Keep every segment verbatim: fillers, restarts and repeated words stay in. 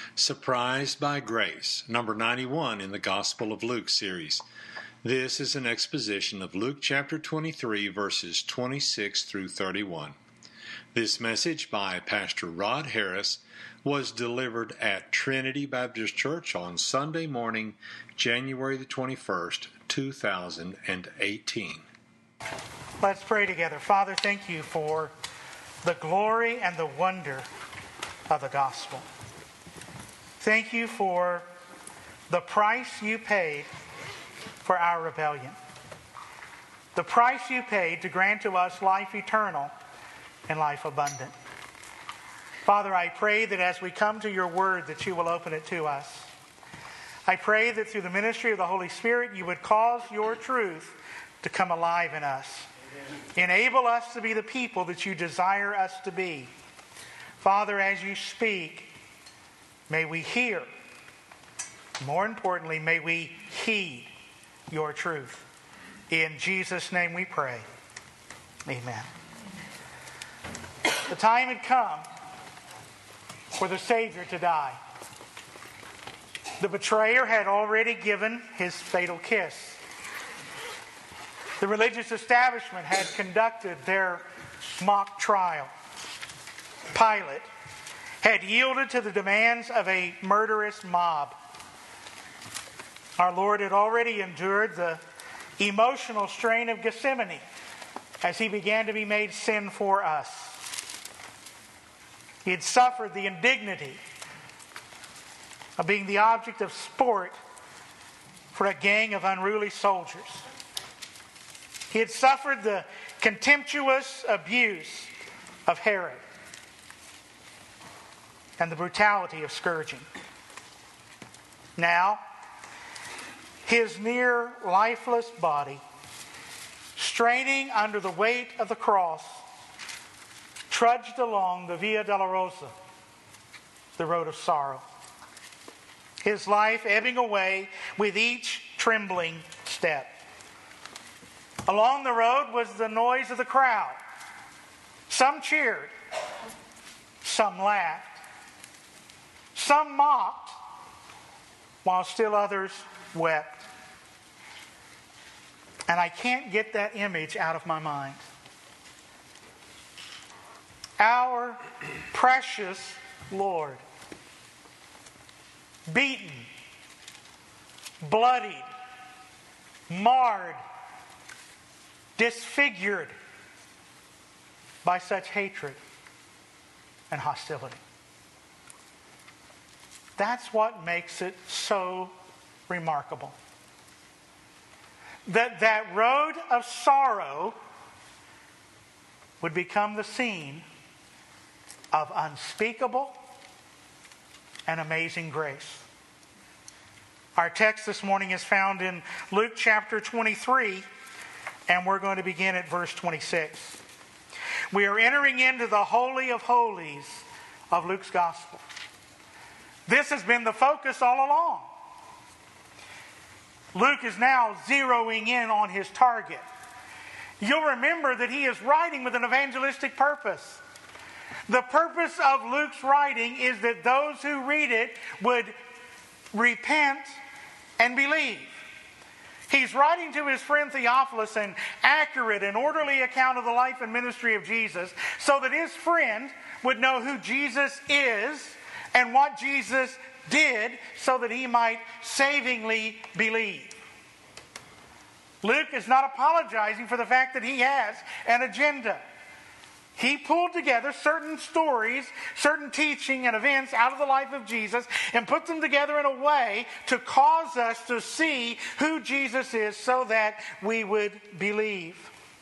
Surprised by Grace, number ninety-one in the Gospel of Luke series. This is an exposition of Luke chapter twenty-three, verses twenty-six through thirty-one. This message by Pastor Rod Harris was delivered at Trinity Baptist Church on Sunday morning, January the twenty-first, two thousand eighteen. Let's pray together. Father, thank you for the glory and the wonder of the gospel. Thank you for the price you paid for our rebellion. The price you paid to grant to us life eternal and life abundant. Father, I pray that as we come to your word that you will open it to us. I pray that through the ministry of the Holy Spirit you would cause your truth to come alive in us. Enable us to be the people that you desire us to be. Father, as you speak, may we hear. More importantly, may we heed your truth. In Jesus' name we pray. Amen. The time had come for the Savior to die. The betrayer had already given his fatal kiss. The religious establishment had conducted their mock trial. Pilate had yielded to the demands of a murderous mob. Our Lord had already endured the emotional strain of Gethsemane as he began to be made sin for us. He had suffered the indignity of being the object of sport for a gang of unruly soldiers. He had suffered the contemptuous abuse of Herod and the brutality of scourging. Now, his near lifeless body, straining under the weight of the cross, trudged along the Via Dolorosa, the road of sorrow. His life ebbing away with each trembling step. Along the road was the noise of the crowd. Some cheered, some laughed. Some mocked, while still others wept. And I can't get that image out of my mind. Our precious Lord, beaten, bloodied, marred, disfigured by such hatred and hostility. That's what makes it so remarkable. That that road of sorrow would become the scene of unspeakable and amazing grace. Our text this morning is found in Luke chapter twenty-three, and we're going to begin at verse twenty-six. We are entering into the Holy of Holies of Luke's Gospel. This has been the focus all along. Luke is now zeroing in on his target. You'll remember that he is writing with an evangelistic purpose. The purpose of Luke's writing is that those who read it would repent and believe. He's writing to his friend Theophilus an accurate and orderly account of the life and ministry of Jesus so that his friend would know who Jesus is and what Jesus did so that he might savingly believe. Luke is not apologizing for the fact that he has an agenda. He pulled together certain stories, certain teaching and events out of the life of Jesus and put them together in a way to cause us to see who Jesus is so that we would believe.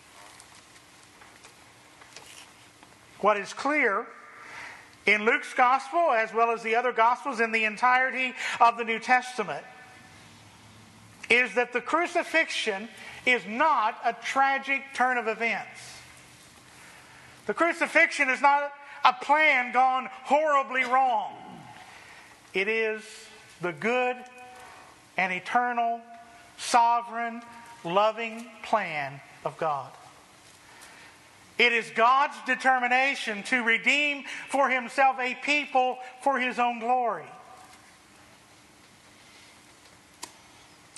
What is clear in Luke's gospel, as well as the other gospels in the entirety of the New Testament, is that the crucifixion is not a tragic turn of events. The crucifixion is not a plan gone horribly wrong. It is the good and eternal, sovereign, loving plan of God. It is God's determination to redeem for himself a people for his own glory.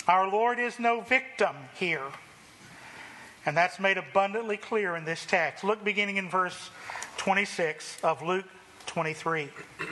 Our Lord is no victim here. And that's made abundantly clear in this text. Look beginning in verse twenty-six of Luke twenty-three.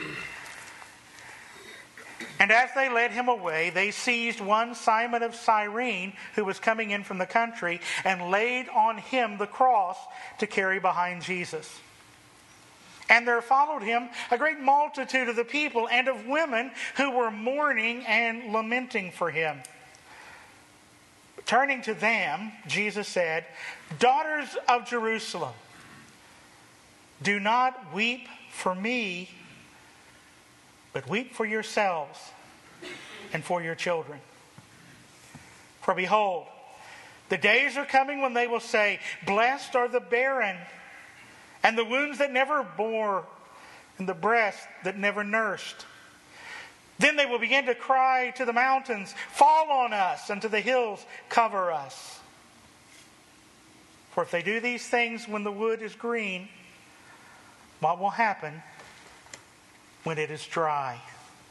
And as they led him away, they seized one Simon of Cyrene, who was coming in from the country, and laid on him the cross to carry behind Jesus. And there followed him a great multitude of the people and of women who were mourning and lamenting for him. Turning to them, Jesus said, "Daughters of Jerusalem, do not weep for me, but weep for yourselves and for your children. For behold, the days are coming when they will say, 'Blessed are the barren, and the wombs that never bore, and the breasts that never nursed.' Then they will begin to cry to the mountains, 'Fall on us,' and to the hills, 'Cover us.' For if they do these things when the wood is green, what will happen when it is dry?"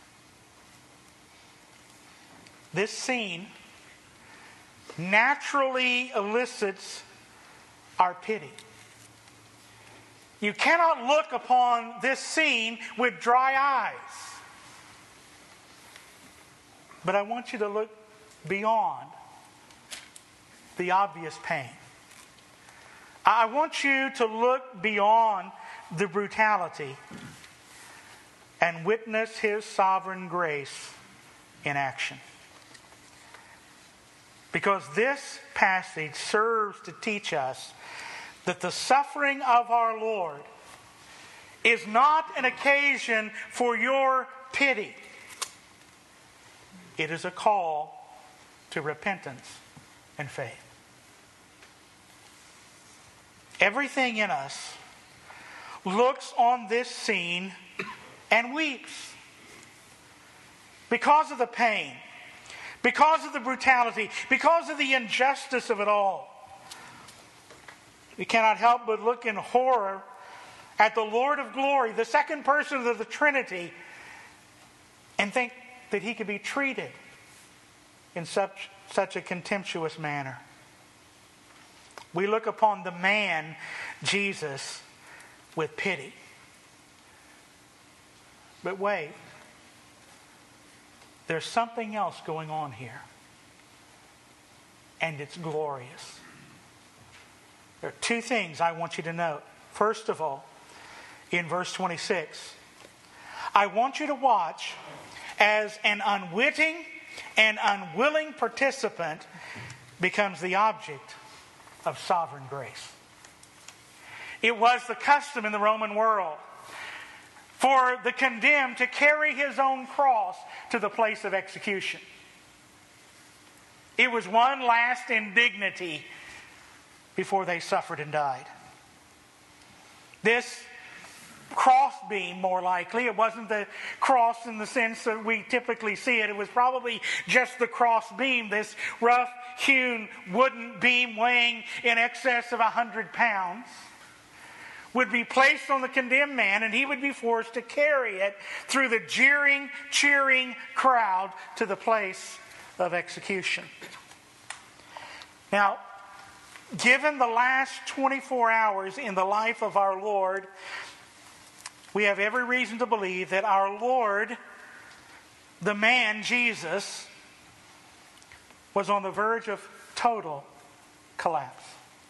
This scene naturally elicits our pity. You cannot look upon this scene with dry eyes. But I want you to look beyond the obvious pain. I want you to look beyond the brutality and witness His sovereign grace in action. Because this passage serves to teach us that the suffering of our Lord is not an occasion for your pity. It is a call to repentance and faith. Everything in us looks on this scene and weeps because of the pain, because of the brutality, because of the injustice of it all. We cannot help but look in horror at the Lord of glory, the second person of the Trinity, and think that He could be treated in such, such a contemptuous manner. We look upon the man, Jesus, with pity. But wait, there's something else going on here. And it's glorious. There are two things I want you to note. First of all, in verse twenty-six, I want you to watch as an unwitting and unwilling participant becomes the object of sovereign grace. It was the custom in the Roman world for the condemned to carry his own cross to the place of execution. It was one last indignity before they suffered and died. This crossbeam, more likely, it wasn't the cross in the sense that we typically see it. It was probably just the crossbeam, this rough-hewn wooden beam weighing in excess of a hundred pounds, would be placed on the condemned man, and he would be forced to carry it through the jeering, cheering crowd to the place of execution. Now, given the last twenty-four hours in the life of our Lord, we have every reason to believe that our Lord, the man Jesus, was on the verge of total collapse.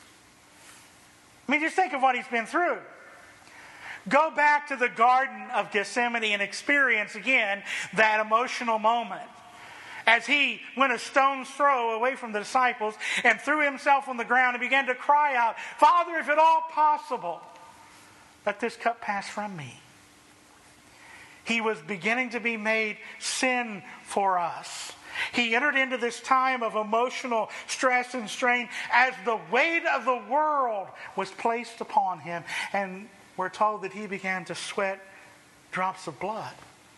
I mean, just think of what He's been through. Go back to the Garden of Gethsemane and experience again that emotional moment as He went a stone's throw away from the disciples and threw Himself on the ground and began to cry out, "Father, if at all possible, let this cup pass from me." He was beginning to be made sin for us. He entered into this time of emotional stress and strain as the weight of the world was placed upon Him. And we're told that He began to sweat drops of blood.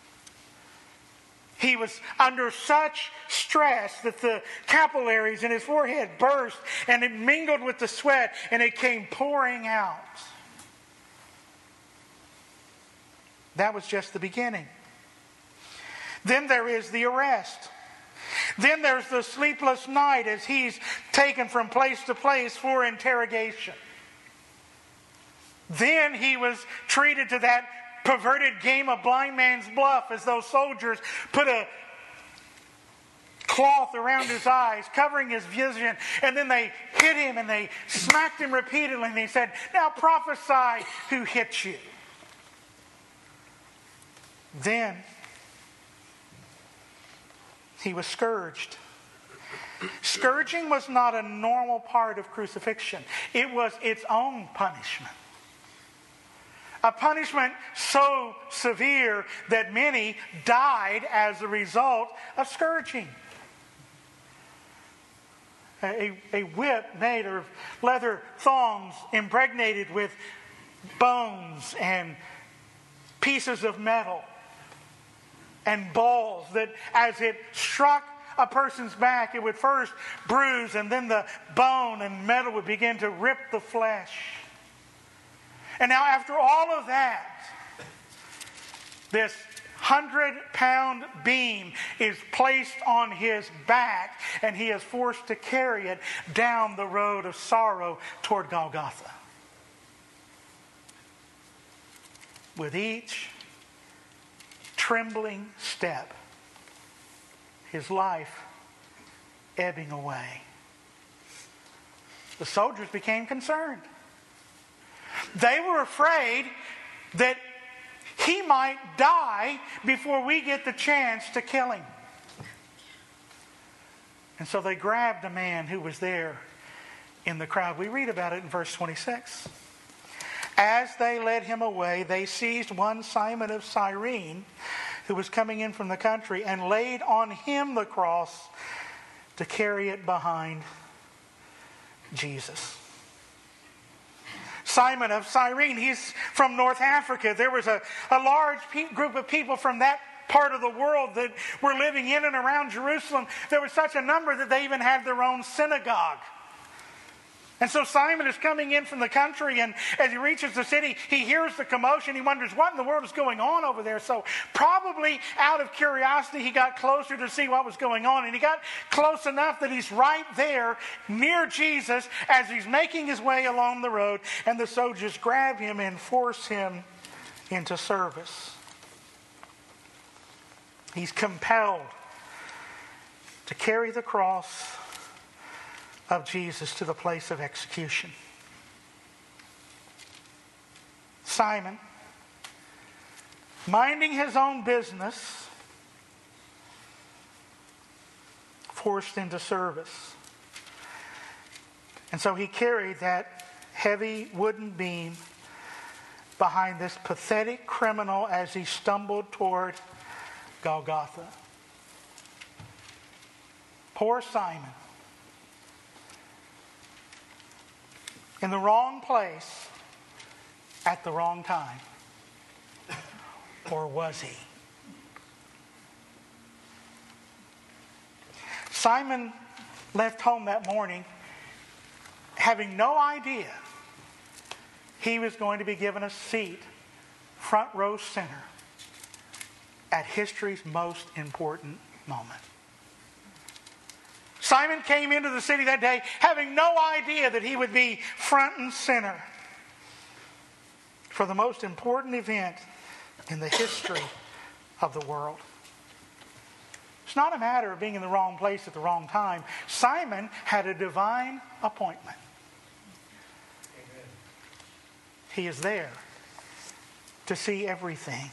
He was under such stress that the capillaries in His forehead burst and it mingled with the sweat and it came pouring out. That was just the beginning. Then there is the arrest. Then there's the sleepless night as he's taken from place to place for interrogation. Then he was treated to that perverted game of blind man's bluff as those soldiers put a cloth around his eyes, covering his vision, and then they hit him and they smacked him repeatedly, and they said, "Now prophesy who hit you." Then he was scourged. Scourging was not a normal part of crucifixion. It was its own punishment. A punishment so severe that many died as a result of scourging. A, a whip made of leather thongs impregnated with bones and pieces of metal and balls that as it struck a person's back, it would first bruise, and then the bone and metal would begin to rip the flesh. And now after all of that, this hundred-pound beam is placed on his back, and he is forced to carry it down the road of sorrow toward Golgotha. With each trembling step, his life ebbing away. The soldiers became concerned. They were afraid that he might die before we get the chance to kill him. And so they grabbed a man who was there in the crowd. We read about it in verse twenty-six. As they led him away, they seized one Simon of Cyrene, who was coming in from the country, and laid on him the cross to carry it behind Jesus. Simon of Cyrene, he's from North Africa. There was a, a large pe- group of people from that part of the world that were living in and around Jerusalem. There was such a number that they even had their own synagogue. And so Simon is coming in from the country, and as he reaches the city, he hears the commotion. He wonders what in the world is going on over there. So probably out of curiosity, he got closer to see what was going on. And he got close enough that he's right there near Jesus as he's making his way along the road. And the soldiers grab him and force him into service. He's compelled to carry the cross of Jesus to the place of execution. Simon, minding his own business, forced into service. And so he carried that heavy wooden beam behind this pathetic criminal as he stumbled toward Golgotha. Poor Simon. In the wrong place at the wrong time. Or was he? Simon left home that morning having no idea he was going to be given a seat front row center at history's most important moment. Simon came into the city that day having no idea that he would be front and center for the most important event in the history of the world. It's not a matter of being in the wrong place at the wrong time. Simon had a divine appointment. Amen. He is there to see everything.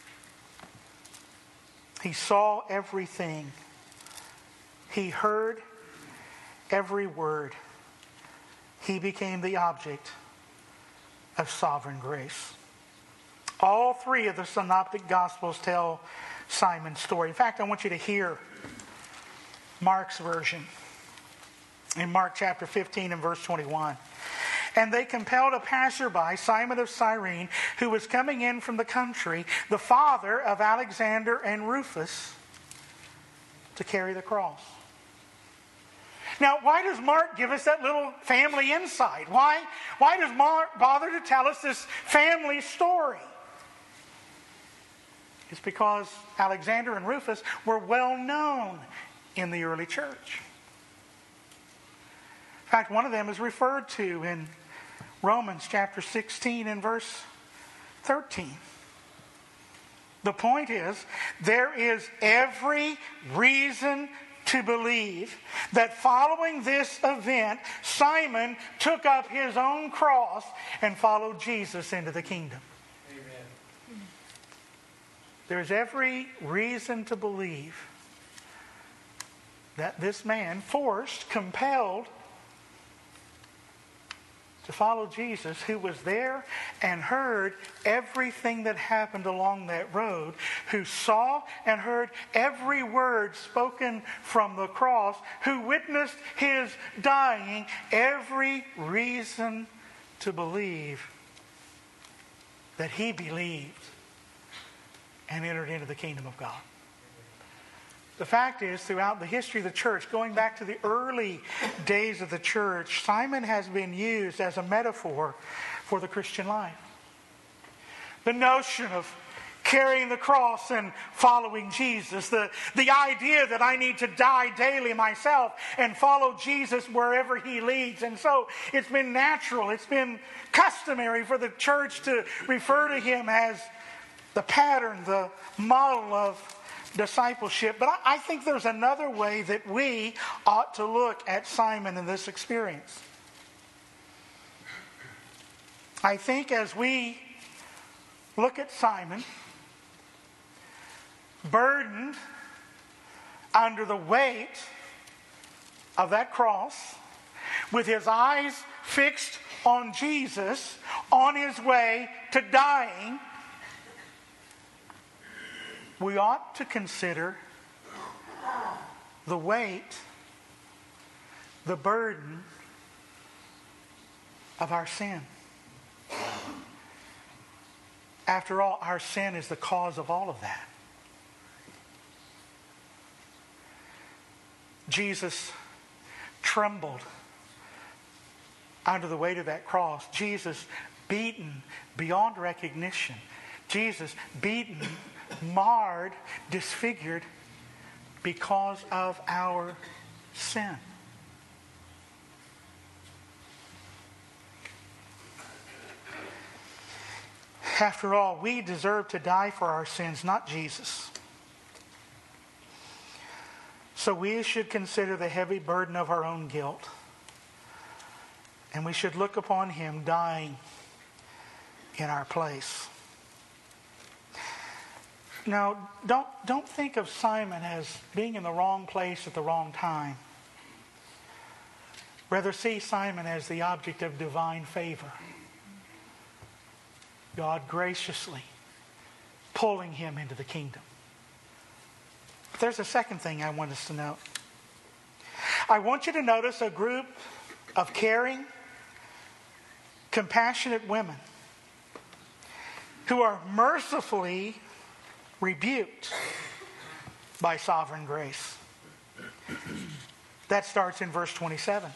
He saw everything. He heard every word. He became the object of sovereign grace. All three of the synoptic gospels tell Simon's story. In fact, I want you to hear Mark's version. In Mark chapter fifteen and verse twenty-one. And they compelled a passerby, Simon of Cyrene, who was coming in from the country, the father of Alexander and Rufus, to carry the cross. Now, why does Mark give us that little family insight? Why, why does Mark bother to tell us this family story? It's because Alexander and Rufus were well known in the early church. In fact, one of them is referred to in Romans chapter sixteen and verse thirteen. The point is, there is every reason to believe that following this event, Simon took up his own cross and followed Jesus into the kingdom. Amen. There is every reason to believe that this man, forced, compelled to follow Jesus, who was there and heard everything that happened along that road, who saw and heard every word spoken from the cross, who witnessed his dying, every reason to believe that he believed and entered into the kingdom of God. The fact is, throughout the history of the church, going back to the early days of the church, Simon has been used as a metaphor for the Christian life. The notion of carrying the cross and following Jesus, the, the idea that I need to die daily myself and follow Jesus wherever he leads. And so it's been natural, it's been customary for the church to refer to him as the pattern, the model of discipleship. But I, I think there's another way that we ought to look at Simon in this experience. I think as we look at Simon, burdened under the weight of that cross, with his eyes fixed on Jesus, on his way to dying, we ought to consider the weight, the burden of our sin. After all, our sin is the cause of all of that. Jesus trembled under the weight of that cross. Jesus beaten beyond recognition. Jesus beaten, marred, disfigured because of our sin. After all, we deserve to die for our sins, not Jesus. So we should consider the heavy burden of our own guilt. And we should look upon him dying in our place. Now, don't, don't think of Simon as being in the wrong place at the wrong time. Rather, see Simon as the object of divine favor. God graciously pulling him into the kingdom. But there's a second thing I want us to note. I want you to notice a group of caring, compassionate women who are mercifully rebuked by sovereign grace. That starts in verse twenty-seven.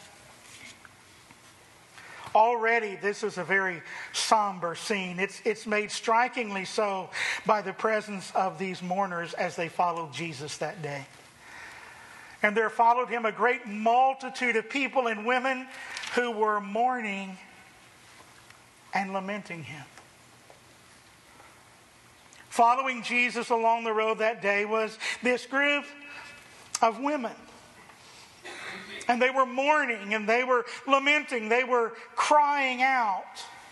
Already, this is a very somber scene. It's, it's made strikingly so by the presence of these mourners as they followed Jesus that day. And there followed him a great multitude of people and women who were mourning and lamenting him. Following Jesus along the road that day was this group of women. And they were mourning and they were lamenting. They were crying out.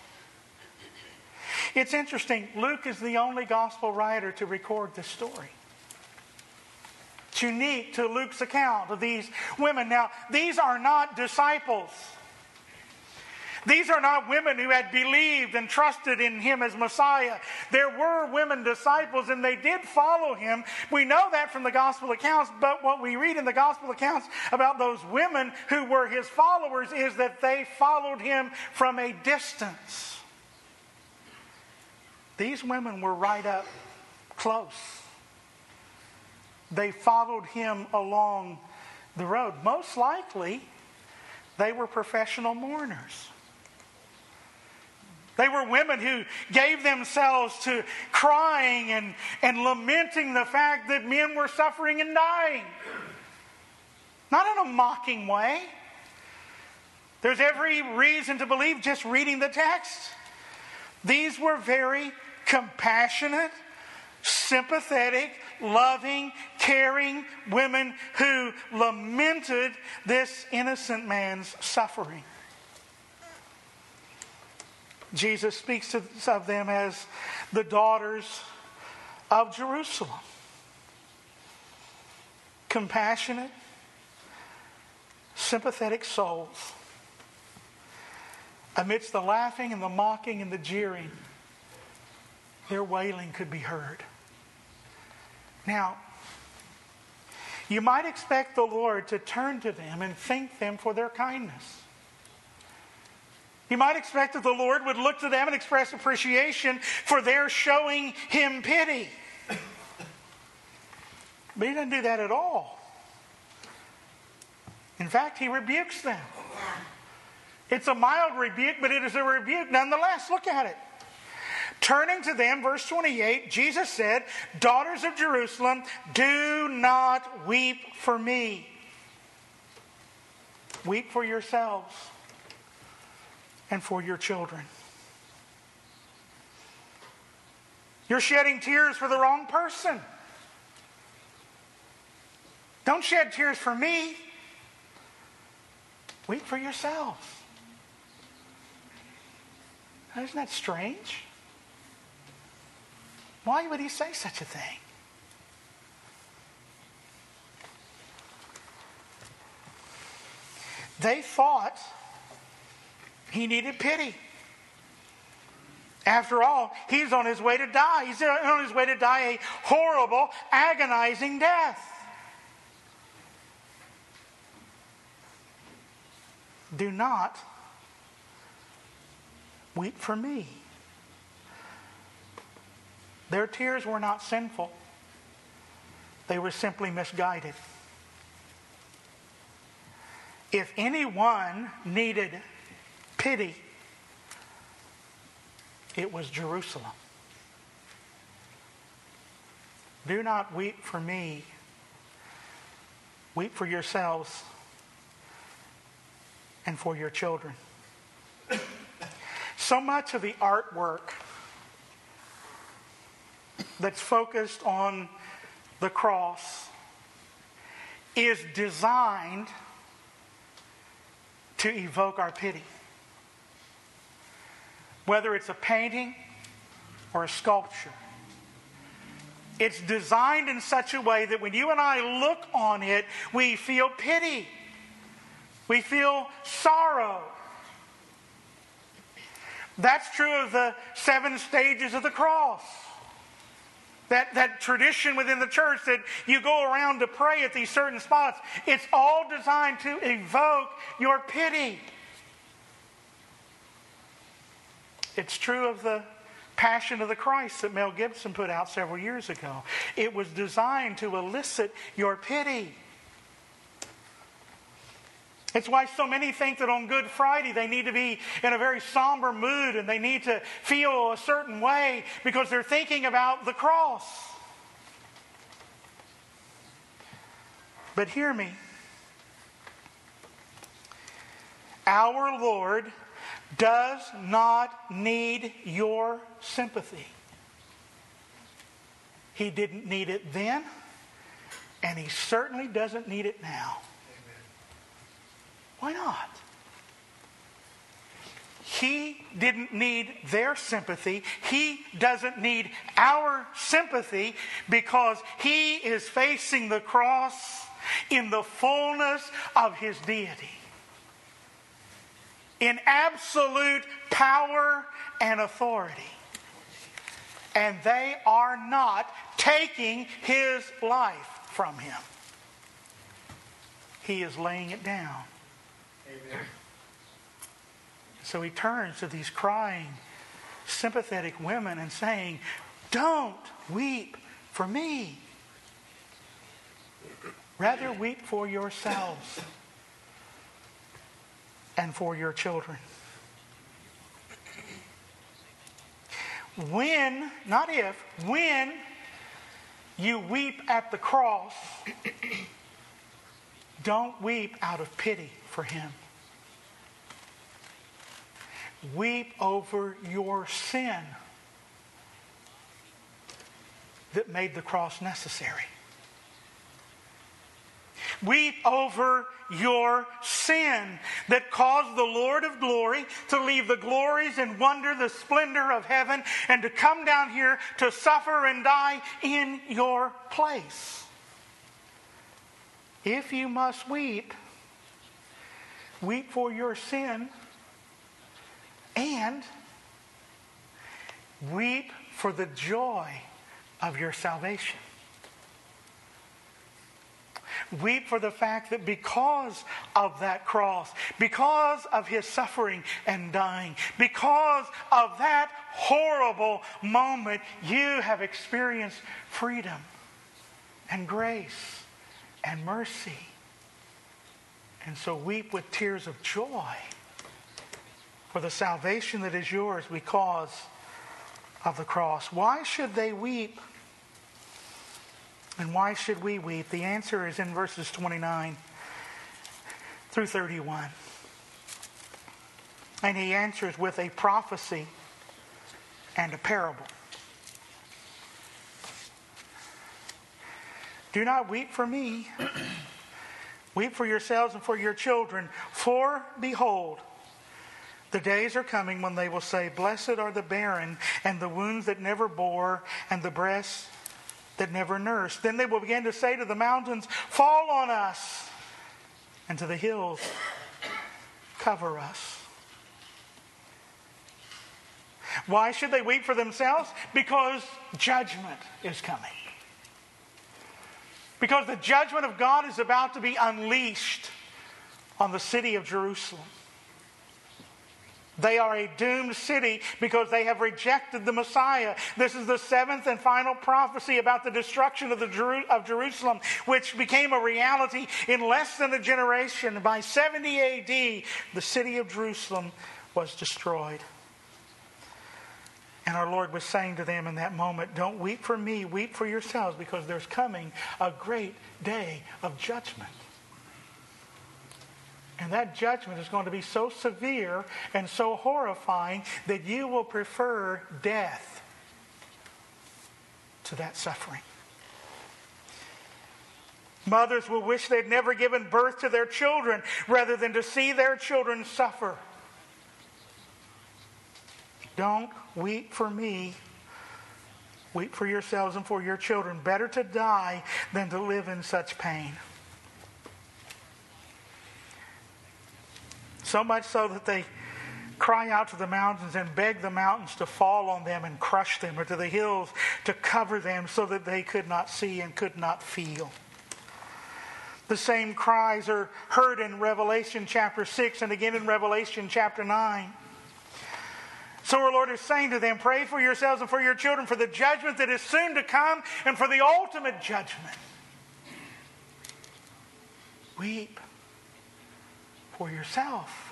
It's interesting. Luke is the only gospel writer to record this story. It's unique to Luke's account of these women. Now, these are not disciples. These are not women who had believed and trusted in him as Messiah. There were women disciples and they did follow him. We know that from the gospel accounts, but what we read in the gospel accounts about those women who were his followers is that they followed him from a distance. These women were right up close. They followed him along the road. Most likely, they were professional mourners. They were women who gave themselves to crying and, and lamenting the fact that men were suffering and dying. not in a mocking way. There's every reason to believe, just reading the text, these were very compassionate, sympathetic, loving, caring women who lamented this innocent man's suffering. Jesus speaks of them as the daughters of Jerusalem. Compassionate, sympathetic souls. Amidst the laughing and the mocking and the jeering, their wailing could be heard. Now, you might expect the Lord to turn to them and thank them for their kindness. You might expect that the Lord would look to them and express appreciation for their showing Him pity. But He doesn't do that at all. In fact, He rebukes them. It's a mild rebuke, but it is a rebuke nonetheless. Look at it. Turning to them, verse twenty-eight, Jesus said, "Daughters of Jerusalem, do not weep for me. Weep for yourselves and for your children." You're shedding tears for the wrong person. Don't shed tears for me. Weep for yourselves. Isn't that strange? Why would He say such a thing? They thought He needed pity. After all, He's on His way to die. He's on His way to die a horrible, agonizing death. Do not weep for me. Their tears were not sinful. They were simply misguided. If anyone needed pity, it was Jerusalem. Do not weep for me. Weep for yourselves and for your children. So much of the artwork that's focused on the cross is designed to evoke our pity. Whether it's a painting or a sculpture, it's designed in such a way that when you and I look on it, we feel pity. We feel sorrow. That's true of the seven stages of the cross. That, that tradition within the church that you go around to pray at these certain spots, it's all designed to evoke your pity. It's true of the Passion of the Christ that Mel Gibson put out several years ago. It was designed to elicit your pity. It's why so many think that on Good Friday they need to be in a very somber mood and they need to feel a certain way because they're thinking about the cross. But hear me. Our Lord does not need your sympathy. He didn't need it then, and He certainly doesn't need it now. Why not? He didn't need their sympathy. He doesn't need our sympathy because He is facing the cross in the fullness of His deity. In absolute power and authority. And they are not taking His life from Him. He is laying it down. Amen. So He turns to these crying, sympathetic women and saying, "Don't weep for me. Rather weep for yourselves and for your children." When, not if, when you weep at the cross, Don't weep out of pity for him. Weep over your sin that made the cross necessary. Weep over your sin that caused the Lord of glory to leave the glories and wonder, the splendor of heaven, and to come down here to suffer and die in your place. If you must weep, weep for your sin and weep for the joy of your salvation. Weep for the fact that because of that cross, because of his suffering and dying, because of that horrible moment, you have experienced freedom and grace and mercy. And so weep with tears of joy for the salvation that is yours because of the cross. Why should they weep? And why should we weep? The answer is in verses twenty-nine through thirty-one. And he answers with a prophecy and a parable. Do not weep for me. Weep for yourselves and for your children. For behold, the days are coming when they will say, blessed are the barren, and the wombs that never bore, and the breasts that never nursed. Then they will begin to say to the mountains, fall on us, and to the hills, cover us. Why should they weep for themselves? Because judgment is coming. Because the judgment of God is about to be unleashed on the city of Jerusalem. They are a doomed city because they have rejected the Messiah. This is the seventh and final prophecy about the destruction of, the Jeru- of Jerusalem, which became a reality in less than a generation. By seventy A D, the city of Jerusalem was destroyed. And our Lord was saying to them in that moment, don't weep for me, weep for yourselves, because there's coming a great day of judgment. And that judgment is going to be so severe and so horrifying that you will prefer death to that suffering. Mothers will wish they'd never given birth to their children rather than to see their children suffer. Don't weep for me. Weep for yourselves and for your children. Better to die than to live in such pain. So much so that they cry out to the mountains and beg the mountains to fall on them and crush them, or to the hills to cover them so that they could not see and could not feel. The same cries are heard in Revelation chapter six and again in Revelation chapter nine. So our Lord is saying to them, pray for yourselves and for your children for the judgment that is soon to come and for the ultimate judgment. Weep for yourself.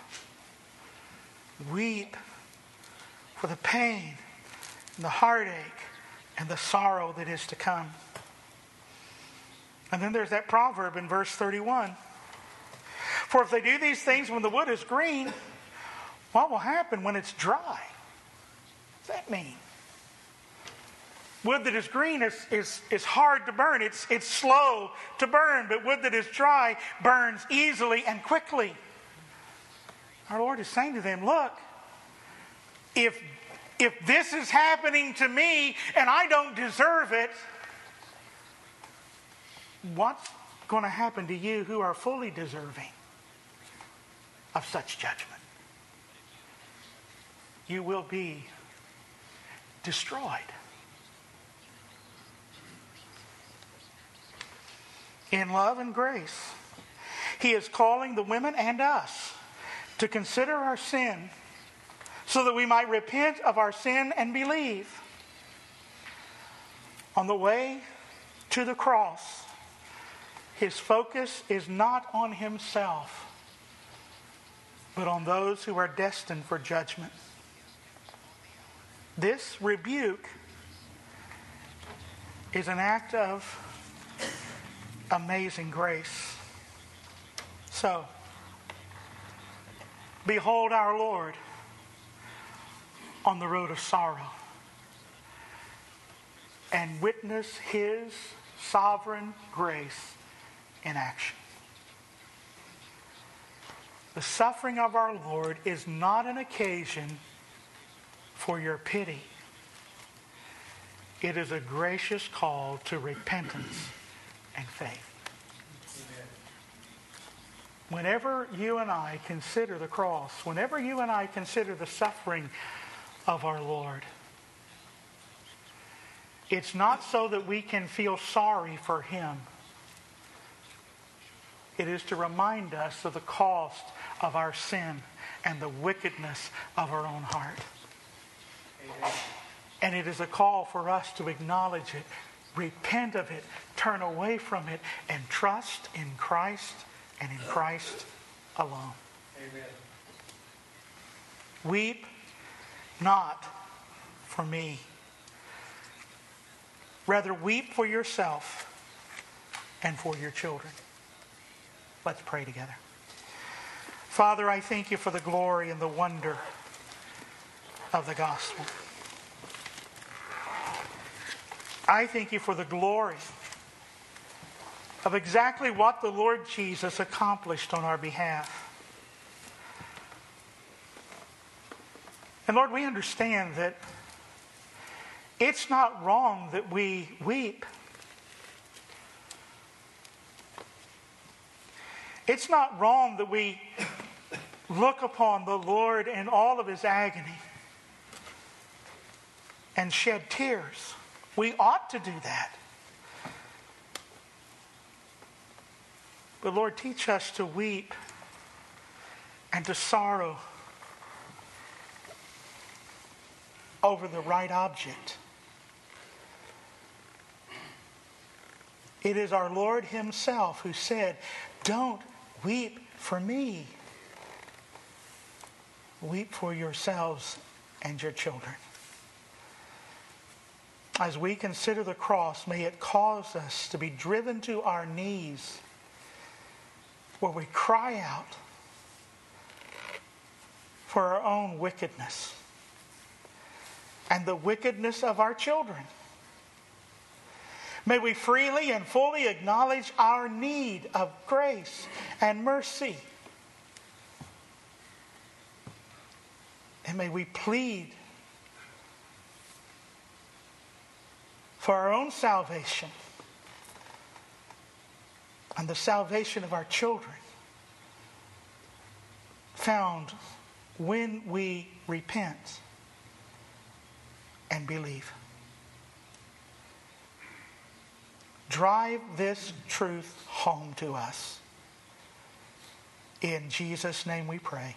Weep for the pain and the heartache and the sorrow that is to come. And then there's that proverb in verse thirty-one. For if they do these things when the wood is green, what will happen when it's dry? What does that mean? Wood that is green is, is, is hard to burn. It's, it's slow to burn. But wood that is dry burns easily and quickly. Our Lord is saying to them, look, if, if this is happening to me and I don't deserve it, what's going to happen to you who are fully deserving of such judgment? You will be destroyed. In love and grace, He is calling the women and us to consider our sin so that we might repent of our sin and believe. On the way to the cross, His focus is not on Himself, but on those who are destined for judgment. This rebuke is an act of amazing grace. So, behold our Lord on the road of sorrow, and witness His sovereign grace in action. The suffering of our Lord is not an occasion for your pity. It is a gracious call to repentance and faith. Whenever you and I consider the cross, whenever you and I consider the suffering of our Lord, it's not so that we can feel sorry for Him. It is to remind us of the cost of our sin and the wickedness of our own heart. Amen. And it is a call for us to acknowledge it, repent of it, turn away from it, and trust in Christ and in Christ alone. Amen. Weep not for me. Rather, weep for yourself and for your children. Let's pray together. Father, I thank you for the glory and the wonder of the gospel. I thank you for the glory of exactly what the Lord Jesus accomplished on our behalf. And Lord, we understand that it's not wrong that we weep. It's not wrong that we look upon the Lord in all of His agony and shed tears. We ought to do that. But Lord, teach us to weep and to sorrow over the right object. It is our Lord Himself who said, "Don't weep for me. Weep for yourselves and your children." As we consider the cross, may it cause us to be driven to our knees, where we cry out for our own wickedness and the wickedness of our children. May we freely and fully acknowledge our need of grace and mercy. And may we plead for our own salvation and the salvation of our children, found when we repent and believe. Drive this truth home to us. In Jesus' name we pray.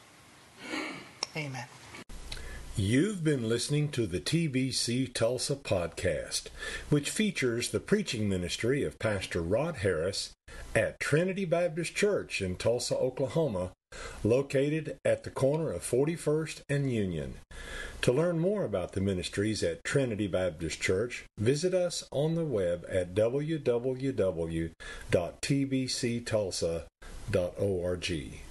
Amen. You've been listening to the T B C Tulsa podcast, which features the preaching ministry of Pastor Rod Harris at Trinity Baptist Church in Tulsa, Oklahoma, located at the corner of forty-first and Union. To learn more about the ministries at Trinity Baptist Church, visit us on the web at w w w dot t b c tulsa dot org.